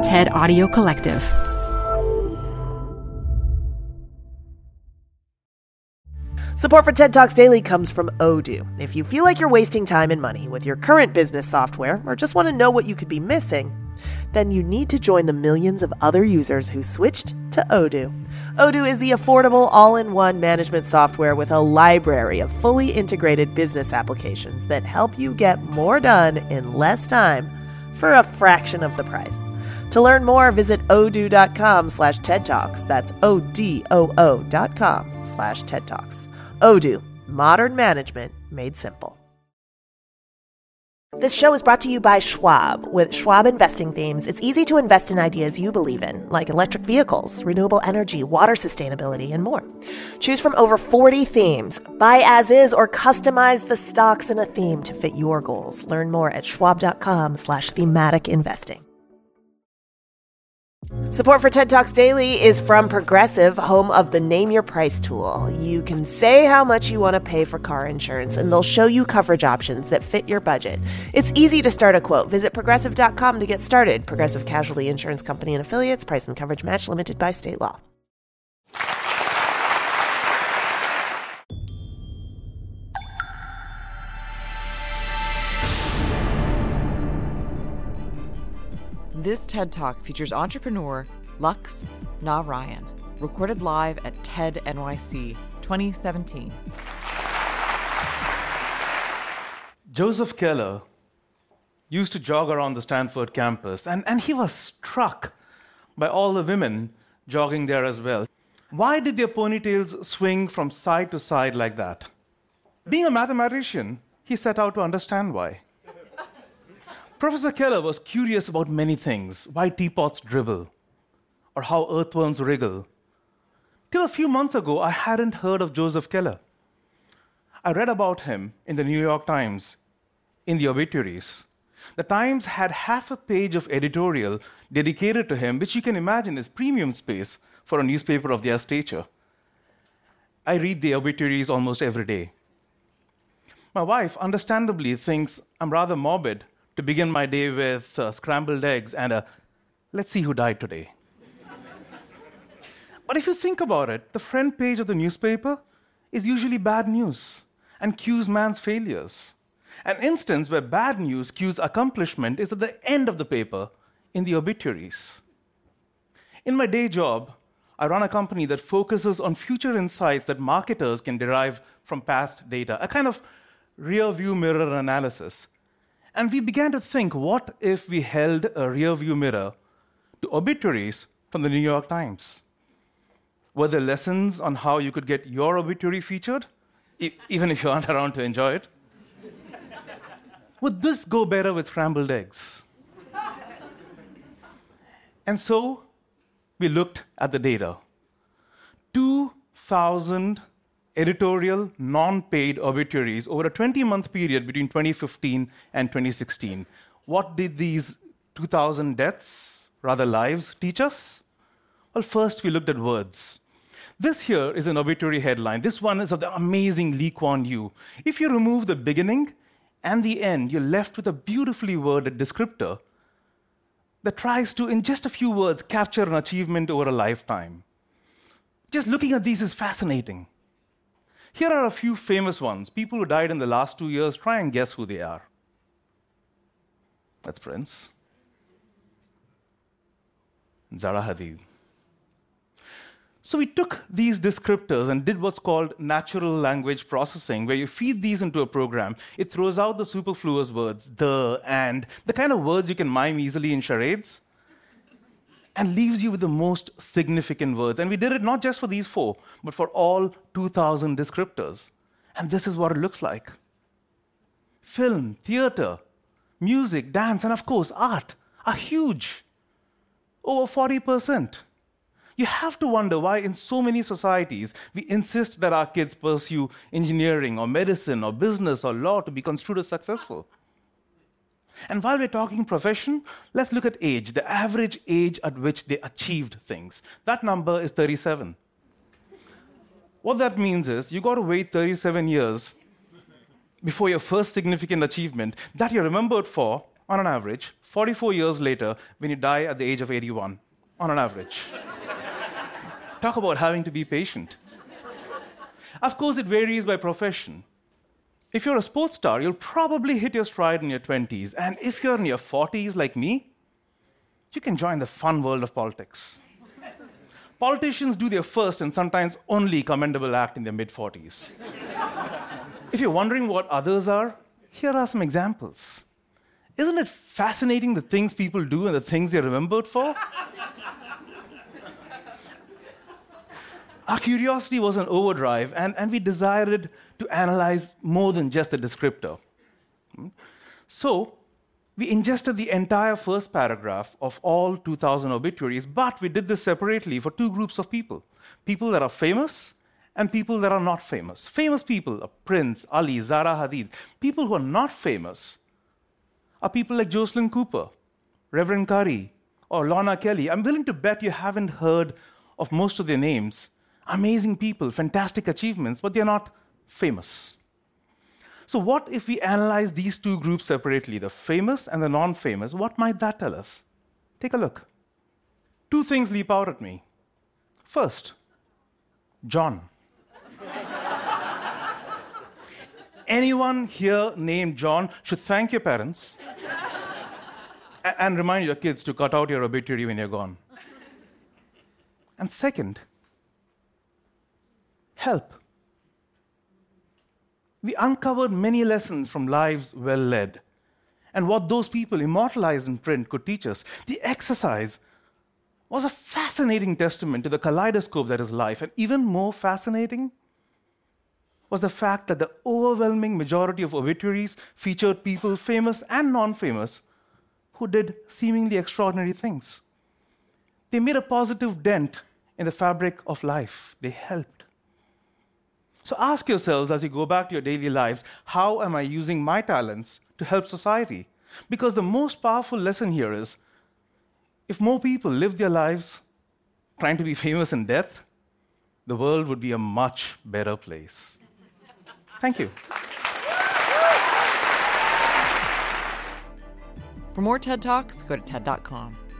TED Audio Collective. Support for TED Talks Daily comes from Odoo. If you feel like you're wasting time and money with your current business software or just want to know what you could be missing, then you need to join the millions of other users who switched to Odoo. Odoo is the affordable all-in-one management software with a library of fully integrated business applications that help you get more done in less time for a fraction of the price. To learn more, visit odoo.com/TED Talks. That's odoo.com/TED Talks. Odoo, modern management made simple. This show is brought to you by Schwab. With Schwab investing themes, it's easy to invest in ideas you believe in, like electric vehicles, renewable energy, water sustainability, and more. Choose from over 40 themes. Buy as is or customize the stocks in a theme to fit your goals. Learn more at schwab.com/thematic investing. Support for TED Talks Daily is from Progressive, home of the Name Your Price tool. You can say how much you want to pay for car insurance, and they'll show you coverage options that fit your budget. It's easy to start a quote. Visit Progressive.com to get started. Progressive Casualty Insurance Company and Affiliates. Price and coverage match limited by state law. This TED Talk features entrepreneur Lux Narayan, recorded live at TED NYC 2017. Joseph Keller used to jog around the Stanford campus, and he was struck by all the women jogging there as well. Why did their ponytails swing from side to side like that? Being a mathematician, he set out to understand why. Professor Keller was curious about many things, why teapots dribble, or how earthworms wriggle. Till a few months ago, I hadn't heard of Joseph Keller. I read about him in the New York Times, in the obituaries. The Times had half a page of editorial dedicated to him, which you can imagine is premium space for a newspaper of their stature. I read the obituaries almost every day. My wife understandably thinks I'm rather morbid to begin my day with scrambled eggs and a let's see who died today. But if you think about it, the front page of the newspaper is usually bad news and cues man's failures. An instance where bad news cues accomplishment is at the end of the paper in the obituaries. In my day job, I run a company that focuses on future insights that marketers can derive from past data, a kind of rear-view mirror analysis. And we began to think, what if we held a rear-view mirror to obituaries from the New York Times? Were there lessons on how you could get your obituary featured, even if you aren't around to enjoy it? Would this go better with scrambled eggs? And so we looked at the data. 2,000 editorial, non-paid obituaries over a 20-month period between 2015 and 2016. What did these 2,000 deaths, rather lives, teach us? Well, first we looked at words. This here is an obituary headline. This one is of the amazing Lee Kuan Yew. If you remove the beginning and the end, you're left with a beautifully worded descriptor that tries to, in just a few words, capture an achievement over a lifetime. Just looking at these is fascinating. Here are a few famous ones. People who died in the last 2 years, try and guess who they are. That's Prince. Zara Hadid. So we took these descriptors and did what's called natural language processing, where you feed these into a program. It throws out the superfluous words, the, and, the kind of words you can mime easily in charades, and leaves you with the most significant words. And we did it not just for these 4, but for all 2,000 descriptors. And this is what it looks like. Film, theater, music, dance, and of course, art are huge. Over 40%. You have to wonder why in so many societies we insist that our kids pursue engineering or medicine or business or law to be construed as successful. And while we're talking profession, let's look at age, the average age at which they achieved things. That number is 37. What that means is you got to wait 37 years before your first significant achievement that you're remembered for on an average, 44 years later when you die at the age of 81, on an average. Talk about having to be patient. Of course, it varies by profession. If you're a sports star, you'll probably hit your stride in your 20s. And if you're in your 40s like me, you can join the fun world of politics. Politicians do their first and sometimes only commendable act in their mid-40s. If you're wondering what others are, here are some examples. Isn't it fascinating the things people do and the things they're remembered for? Our curiosity was on overdrive, and we desired to analyze more than just a descriptor. So, we ingested the entire first paragraph of all 2,000 obituaries, but we did this separately for two groups of people. People that are famous and people that are not famous. Famous people are Prince, Ali, Zara Hadid. People who are not famous are people like Jocelyn Cooper, Reverend Curry, or Lorna Kelly. I'm willing to bet you haven't heard of most of their names. Amazing people, fantastic achievements, but they're not famous. So what if we analyze these two groups separately, the famous and the non-famous? What might that tell us? Take a look. Two things leap out at me. First, John. Anyone here named John should thank your parents and remind your kids to cut out your obituary when you're gone. And second, help. We uncovered many lessons from lives well led and what those people immortalized in print could teach us. The exercise was a fascinating testament to the kaleidoscope that is life, and even more fascinating was the fact that the overwhelming majority of obituaries featured people, famous and non-famous, who did seemingly extraordinary things. They made a positive dent in the fabric of life. They helped. So ask yourselves as you go back to your daily lives, how am I using my talents to help society? Because the most powerful lesson here is, if more people lived their lives trying to be famous in death, the world would be a much better place. Thank you. For more TED Talks, go to TED.com.